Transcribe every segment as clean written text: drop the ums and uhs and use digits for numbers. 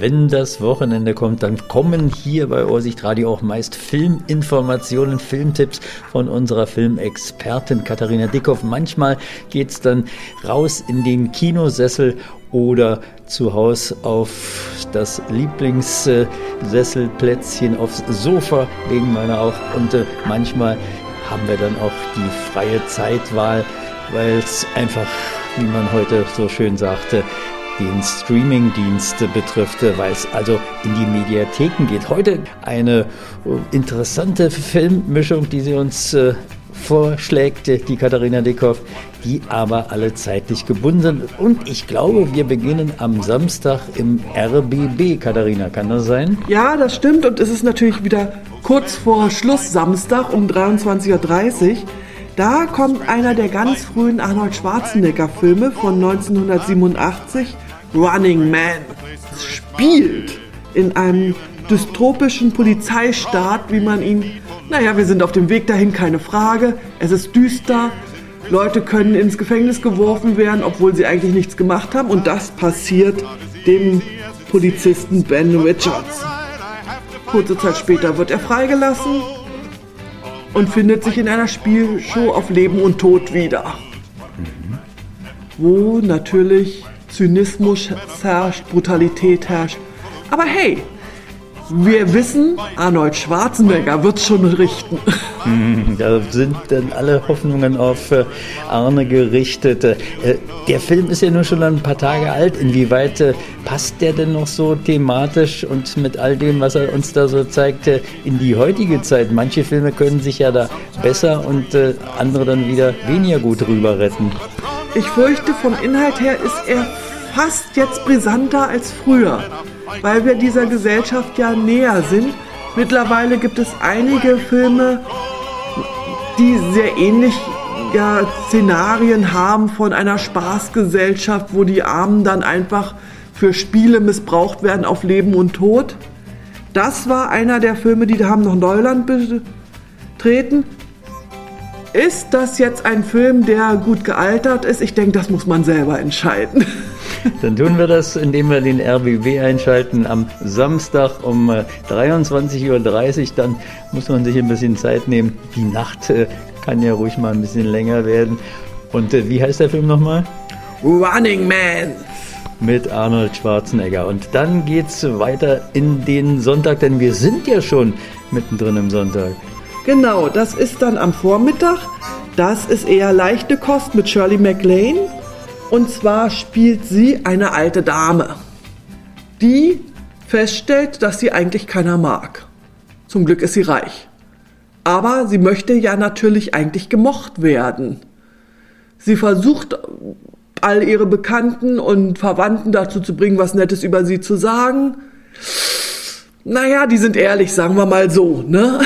wenn das Wochenende kommt, dann kommen hier bei Ohrsicht Radio auch meist Filminformationen, Filmtipps von unserer Filmexpertin Katharina Dickhoff. Manchmal geht's dann raus in den Kinosessel oder zu Hause auf das Lieblingssesselplätzchen aufs Sofa, legen wir auch. Und manchmal haben wir dann auch die freie Zeitwahl, weil es einfach, wie man heute so schön sagte, den Streamingdienst betrifft, weil es also in die Mediatheken geht. Heute eine interessante Filmmischung, die sie uns vorschlägt, die Katharina Dickhoff, die aber alle zeitlich gebunden sind. Und ich glaube, wir beginnen am Samstag im RBB, Katharina, kann das sein? Ja, das stimmt, und es ist natürlich wieder kurz vor Schluss, Samstag um 23:30 Uhr. Da kommt einer der ganz frühen Arnold Schwarzenegger-Filme von 1987, Running Man. Es spielt in einem dystopischen Polizeistaat, wie man ihn... Naja, wir sind auf dem Weg dahin, keine Frage. Es ist düster. Leute können ins Gefängnis geworfen werden, obwohl sie eigentlich nichts gemacht haben. Und das passiert dem Polizisten Ben Richards. Kurze Zeit später wird er freigelassen und findet sich in einer Spielshow auf Leben und Tod wieder. Wo natürlich Zynismus herrscht, Brutalität herrscht. Aber hey, wir wissen, Arnold Schwarzenegger wird schon richten. Da sind dann alle Hoffnungen auf Arne gerichtet. Der Film ist ja nur schon ein paar Tage alt. Inwieweit passt der denn noch so thematisch und mit all dem, was er uns da so zeigt, in die heutige Zeit? Manche Filme können sich ja da besser und andere dann wieder weniger gut rüber retten. Ich fürchte, vom Inhalt her ist er fast jetzt brisanter als früher, weil wir dieser Gesellschaft ja näher sind. Mittlerweile gibt es einige Filme, die sehr ähnliche Szenarien haben von einer Spaßgesellschaft, wo die Armen dann einfach für Spiele missbraucht werden auf Leben und Tod. Das war einer der Filme, die haben noch Neuland betreten. Ist das jetzt ein Film, der gut gealtert ist? Ich denke, das muss man selber entscheiden. Dann tun wir das, indem wir den RBB einschalten am Samstag um 23:30 Uhr. Dann muss man sich ein bisschen Zeit nehmen. Die Nacht kann ja ruhig mal ein bisschen länger werden. Und wie heißt der Film nochmal? Running Man. Mit Arnold Schwarzenegger. Und dann geht's weiter in den Sonntag, denn wir sind ja schon mittendrin im Sonntag. Genau, das ist dann am Vormittag. Das ist eher leichte Kost mit Shirley MacLaine. Und zwar spielt sie eine alte Dame, die feststellt, dass sie eigentlich keiner mag. Zum Glück ist sie reich. Aber sie möchte ja natürlich eigentlich gemocht werden. Sie versucht, all ihre Bekannten und Verwandten dazu zu bringen, was Nettes über sie zu sagen. Naja, die sind ehrlich, sagen wir mal so, ne?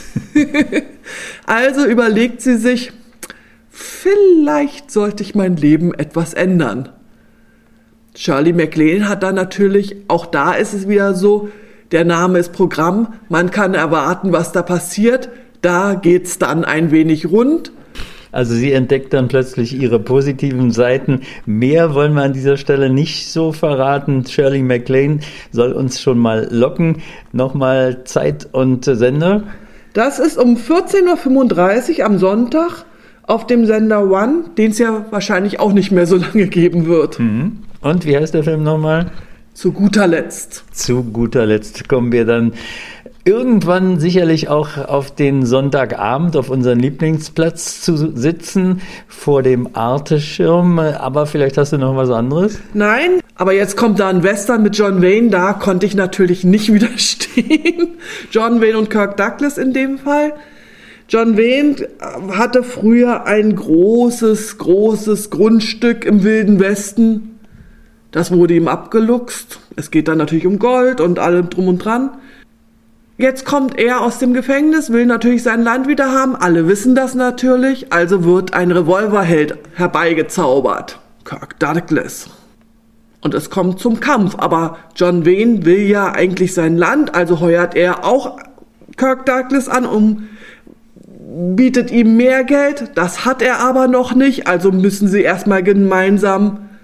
Also überlegt sie sich, vielleicht sollte ich mein Leben etwas ändern. Shirley MacLaine hat dann natürlich, auch da ist es wieder so, der Name ist Programm, man kann erwarten, was da passiert, da geht's dann ein wenig rund. Also sie entdeckt dann plötzlich ihre positiven Seiten. Mehr wollen wir an dieser Stelle nicht so verraten. Shirley MacLaine soll uns schon mal locken. Nochmal Zeit und Sender. Das ist um 14:35 Uhr am Sonntag auf dem Sender One, den es ja wahrscheinlich auch nicht mehr so lange geben wird. Und wie heißt der Film nochmal? Zu guter Letzt. Zu guter Letzt kommen wir dann irgendwann sicherlich auch auf den Sonntagabend auf unseren Lieblingsplatz zu sitzen, vor dem Arte-Schirm. Aber vielleicht hast du noch was anderes? Nein, aber jetzt kommt da ein Western mit John Wayne, da konnte ich natürlich nicht widerstehen. John Wayne und Kirk Douglas in dem Fall. John Wayne hatte früher ein großes Grundstück im Wilden Westen. Das wurde ihm abgeluchst. Es geht dann natürlich um Gold und allem drum und dran. Jetzt kommt er aus dem Gefängnis, will natürlich sein Land wieder haben. Alle wissen das natürlich. Also wird ein Revolverheld herbeigezaubert. Kirk Douglas. Und es kommt zum Kampf. Aber John Wayne will ja eigentlich sein Land. Also heuert er auch Kirk Douglas an, bietet ihm mehr Geld. Das hat er aber noch nicht. Also müssen sie erstmal gemeinsam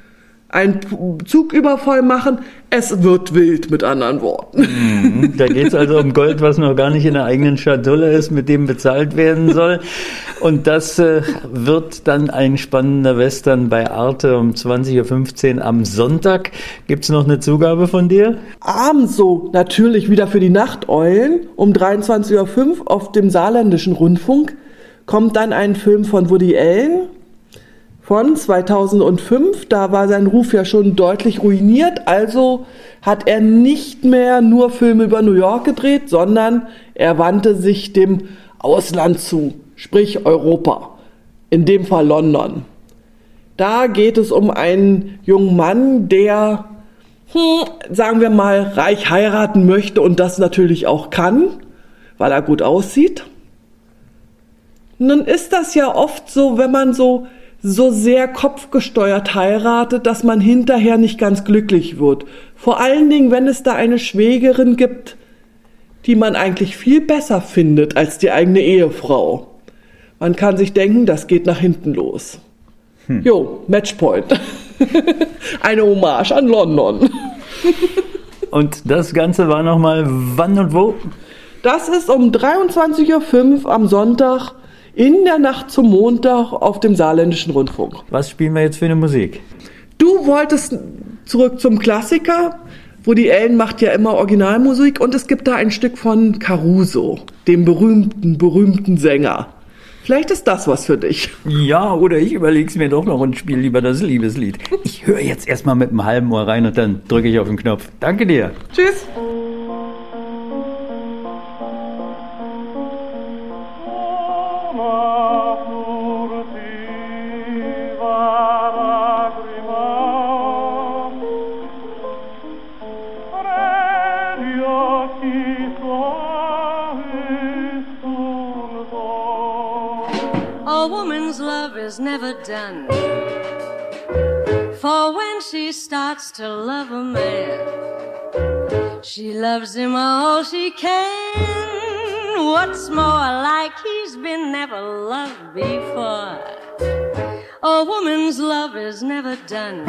einen Zugüberfall machen. Es wird wild, mit anderen Worten. Da geht es also um Gold, was noch gar nicht in der eigenen Schatulle ist, mit dem bezahlt werden soll. Und das wird dann ein spannender Western bei Arte um 20.15 Uhr am Sonntag. Gibt es noch eine Zugabe von dir? Abends so, natürlich wieder für die Nachteulen, um 23.05 Uhr auf dem Saarländischen Rundfunk kommt dann ein Film von Woody Allen von 2005. Da war sein Ruf ja schon deutlich ruiniert, also hat er nicht mehr nur Filme über New York gedreht, sondern er wandte sich dem Ausland zu, sprich Europa, in dem Fall London. Da geht es um einen jungen Mann, der, sagen wir mal, reich heiraten möchte und das natürlich auch kann, weil er gut aussieht. Nun ist das ja oft so, wenn man so sehr kopfgesteuert heiratet, dass man hinterher nicht ganz glücklich wird. Vor allen Dingen, wenn es da eine Schwägerin gibt, die man eigentlich viel besser findet als die eigene Ehefrau. Man kann sich denken, das geht nach hinten los. Jo, Matchpoint. Eine Hommage an London. Und das Ganze war nochmal wann und wo? Das ist um 23.05 Uhr am Sonntag in der Nacht zum Montag auf dem Saarländischen Rundfunk. Was spielen wir jetzt für eine Musik? Du wolltest zurück zum Klassiker. Woody Allen macht ja immer Originalmusik und es gibt da ein Stück von Caruso, dem berühmten Sänger. Vielleicht ist das was für dich. Ja, oder ich überlege es mir doch noch und spiele lieber das Liebeslied. Ich höre jetzt erstmal mit dem halben Ohr rein und dann drücke ich auf den Knopf. Danke dir. Tschüss. A woman's love is never done, for when she starts to love a man, she loves him all she can. What's more, like he's been never loved before. A woman's love is never done,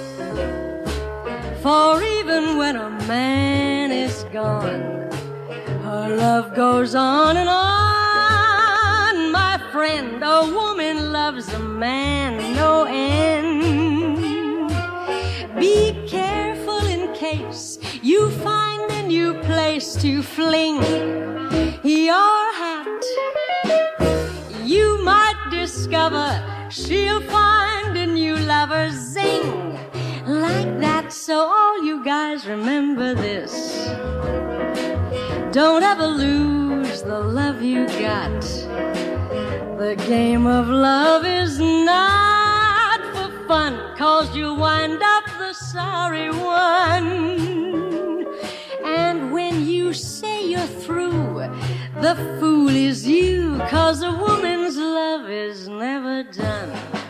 for even when a man is gone, her love goes on and on. My friend, a woman loves a man no end. Be careful in case you find a new place to fling your hat. You might discover she'll find a new lover, zing, like that. So all you guys remember this: don't ever lose the love you got. The game of love is not for fun, 'cause you'll wind up the sorry one. And when you say you're through, the fool is you, 'cause a woman's love is never done.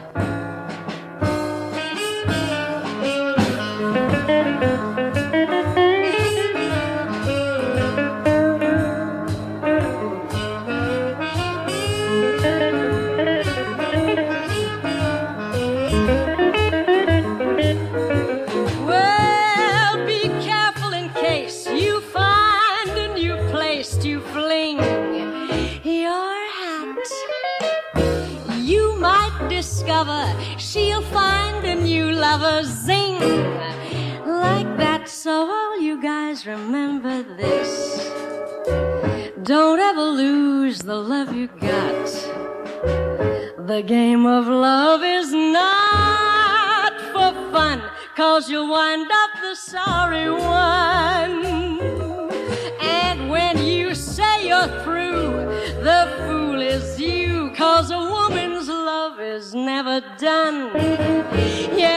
She'll find a new lover, zing, like that. So all you guys remember this: don't ever lose the love you got. The game of love is not for fun, 'cause you'll wind up the sorry one. And when you say you're through, the fool is you, 'cause a woman's love is never done. Yeah.